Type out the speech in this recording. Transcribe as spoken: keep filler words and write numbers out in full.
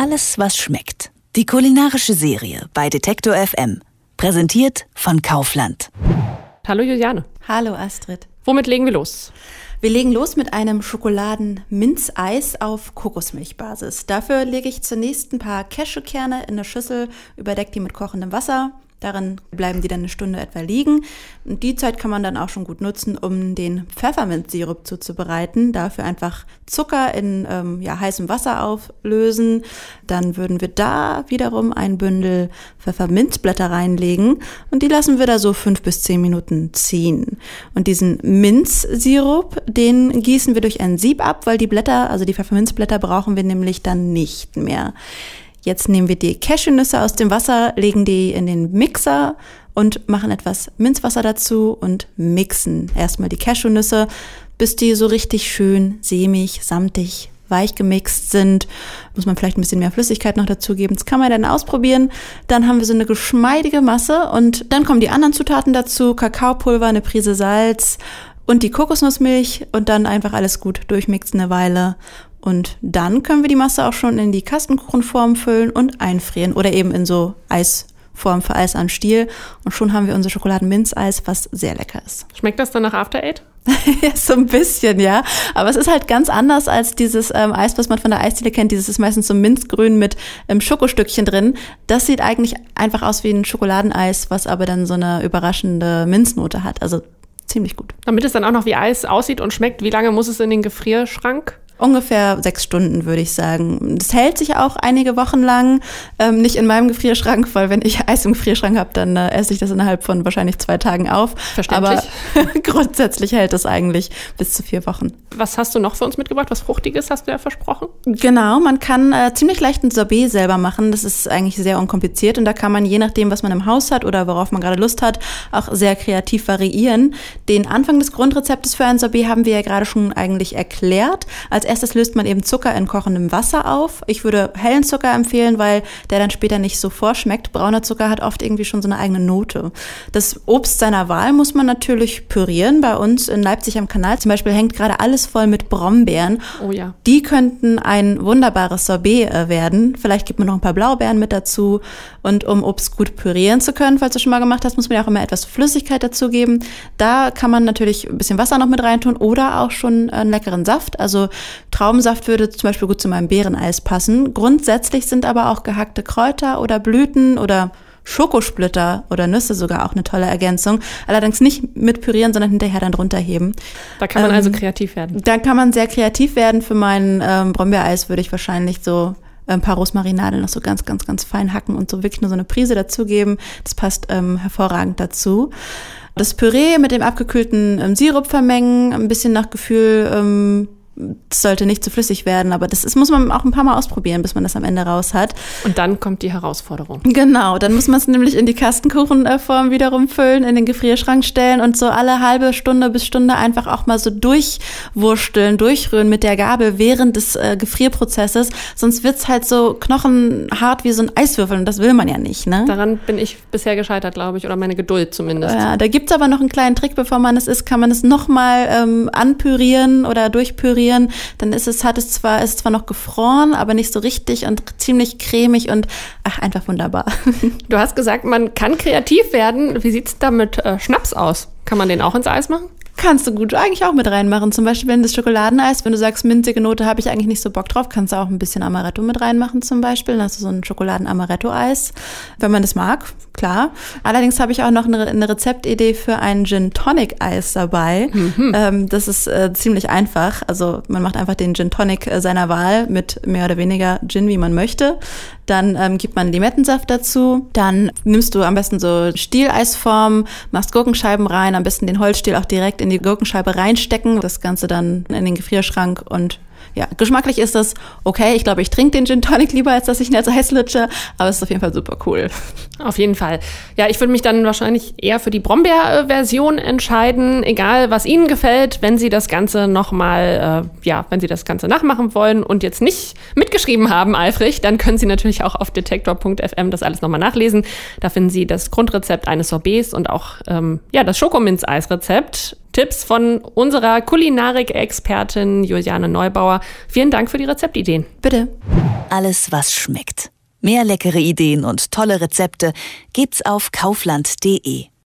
Alles, was schmeckt. Die kulinarische Serie bei Detektor F M. Präsentiert von Kaufland. Hallo Juliane. Hallo Astrid. Womit legen wir los? Wir legen los mit einem Schokoladen-Minzeis auf Kokosmilchbasis. Dafür lege ich zunächst ein paar Cashewkerne in eine Schüssel, überdecke die mit kochendem Wasser. Darin bleiben die dann eine Stunde etwa liegen. Und die Zeit kann man dann auch schon gut nutzen, um den Pfefferminzsirup zuzubereiten. Dafür einfach Zucker in ähm, ja, heißem Wasser auflösen. Dann würden wir da wiederum ein Bündel Pfefferminzblätter reinlegen und die lassen wir da so fünf bis zehn Minuten ziehen. Und diesen Minzsirup, den gießen wir durch ein Sieb ab, weil die Blätter, also die Pfefferminzblätter, brauchen wir nämlich dann nicht mehr. Jetzt nehmen wir die Cashewnüsse aus dem Wasser, legen die in den Mixer und machen etwas Minzwasser dazu und mixen erstmal die Cashewnüsse, bis die so richtig schön sämig, samtig, weich gemixt sind. Muss man vielleicht ein bisschen mehr Flüssigkeit noch dazugeben. Das kann man dann ausprobieren. Dann haben wir so eine geschmeidige Masse und dann kommen die anderen Zutaten dazu. Kakaopulver, eine Prise Salz und die Kokosnussmilch und dann einfach alles gut durchmixen eine Weile. Und dann können wir die Masse auch schon in die Kastenkuchenform füllen und einfrieren oder eben in so Eisform für Eis am Stiel. Und schon haben wir unser Schokoladen-Minzeis, was sehr lecker ist. Schmeckt das dann nach After Eight? Ja, so ein bisschen, ja. Aber es ist halt ganz anders als dieses ähm, Eis, was man von der Eisdiele kennt. Dieses ist meistens so minzgrün mit ähm, Schokostückchen drin. Das sieht eigentlich einfach aus wie ein Schokoladeneis, was aber dann so eine überraschende Minznote hat. Also ziemlich gut. Damit es dann auch noch wie Eis aussieht und schmeckt, wie lange muss es in den Gefrierschrank? Ungefähr sechs Stunden, würde ich sagen. Das hält sich auch einige Wochen lang. Ähm, nicht in meinem Gefrierschrank, weil wenn ich Eis im Gefrierschrank habe, dann äh, esse ich das innerhalb von wahrscheinlich zwei Tagen auf. Verständlich. Aber grundsätzlich hält das eigentlich bis zu vier Wochen. Was hast du noch für uns mitgebracht? Was Fruchtiges hast du ja versprochen? Genau, man kann äh, ziemlich leicht ein Sorbet selber machen. Das ist eigentlich sehr unkompliziert und da kann man je nachdem, was man im Haus hat oder worauf man gerade Lust hat, auch sehr kreativ variieren. Den Anfang des Grundrezeptes für ein Sorbet haben wir ja gerade schon eigentlich erklärt. Als erstes löst man eben Zucker in kochendem Wasser auf. Ich würde hellen Zucker empfehlen, weil der dann später nicht so vorschmeckt. Brauner Zucker hat oft irgendwie schon so eine eigene Note. Das Obst seiner Wahl muss man natürlich pürieren. Bei uns in Leipzig am Kanal zum Beispiel hängt gerade alles voll mit Brombeeren. Oh ja. Die könnten ein wunderbares Sorbet äh, werden. Vielleicht gibt man noch ein paar Blaubeeren mit dazu. Und um Obst gut pürieren zu können, falls du schon mal gemacht hast, muss man ja auch immer etwas Flüssigkeit dazugeben. Da kann man natürlich ein bisschen Wasser noch mit reintun oder auch schon einen leckeren Saft. Also Traubensaft würde zum Beispiel gut zu meinem Beereneis passen. Grundsätzlich sind aber auch gehackte Kräuter oder Blüten oder Schokosplitter oder Nüsse sogar auch eine tolle Ergänzung. Allerdings nicht mit pürieren, sondern hinterher dann drunter heben. Da kann man ähm, also kreativ werden. Da kann man sehr kreativ werden. Für mein ähm, Brombeereis würde ich wahrscheinlich so ein paar Rosmarinade noch so ganz, ganz, ganz fein hacken und so wirklich nur so eine Prise dazugeben. Das passt ähm, hervorragend dazu. Das Püree mit dem abgekühlten ähm, Sirup vermengen, ein bisschen nach Gefühl. Ähm, Das sollte nicht zu flüssig werden, aber das ist, muss man auch ein paar Mal ausprobieren, bis man das am Ende raus hat. Und dann kommt die Herausforderung. Genau, dann muss man es nämlich in die Kastenkuchenform wiederum füllen, in den Gefrierschrank stellen und so alle halbe Stunde bis Stunde einfach auch mal so durchwursteln, durchrühren mit der Gabel während des äh, Gefrierprozesses. Sonst wird's halt so knochenhart wie so ein Eiswürfel und das will man ja nicht, ne? Daran bin ich bisher gescheitert, glaube ich, oder meine Geduld zumindest. Ja, da gibt's aber noch einen kleinen Trick, bevor man es isst, kann man es nochmal ähm, anpürieren oder durchpürieren. Dann ist es, hat es zwar, ist zwar noch gefroren, aber nicht so richtig und ziemlich cremig und ach, einfach wunderbar. Du hast gesagt, man kann kreativ werden. Wie sieht's da mit äh, Schnaps aus? Kann man den auch ins Eis machen? Kannst du gut eigentlich auch mit reinmachen. Zum Beispiel in das Schokoladeneis, wenn du sagst, minzige Note habe ich eigentlich nicht so Bock drauf, kannst du auch ein bisschen Amaretto mit reinmachen zum Beispiel. Dann hast du so ein Schokoladen-Amaretto-Eis, wenn man das mag, klar. Allerdings habe ich auch noch eine, eine Rezeptidee für ein Gin-Tonic-Eis dabei. Mhm. Ähm, das ist äh, ziemlich einfach. Also man macht einfach den Gin-Tonic äh, seiner Wahl mit mehr oder weniger Gin, wie man möchte. Dann ähm, gibt man Limettensaft dazu. Dann nimmst du am besten so Stieleisform, machst Gurkenscheiben rein, am besten den Holzstiel auch direkt in die Gurkenscheibe reinstecken. Das Ganze dann in den Gefrierschrank und ja, geschmacklich ist das okay. Ich glaube, ich trinke den Gin Tonic lieber, als dass ich ihn als Eis lutsche. Aber es ist auf jeden Fall super cool. Auf jeden Fall. Ja, ich würde mich dann wahrscheinlich eher für die Brombeer-Version entscheiden. Egal, was Ihnen gefällt, wenn Sie das Ganze nochmal, äh, ja, wenn Sie das Ganze nachmachen wollen und jetzt nicht mitgeschrieben haben, eifrig, dann können Sie natürlich auch auf detektor punkt f m das alles nochmal nachlesen. Da finden Sie das Grundrezept eines Sorbets und auch ähm, ja, das Schokominz-Eis-Rezept. Tipps von unserer Kulinarik-Expertin Juliane Neubauer. Vielen Dank für die Rezeptideen. Bitte. alles, was schmeckt. Mehr leckere Ideen und tolle Rezepte gibt's auf kaufland punkt de.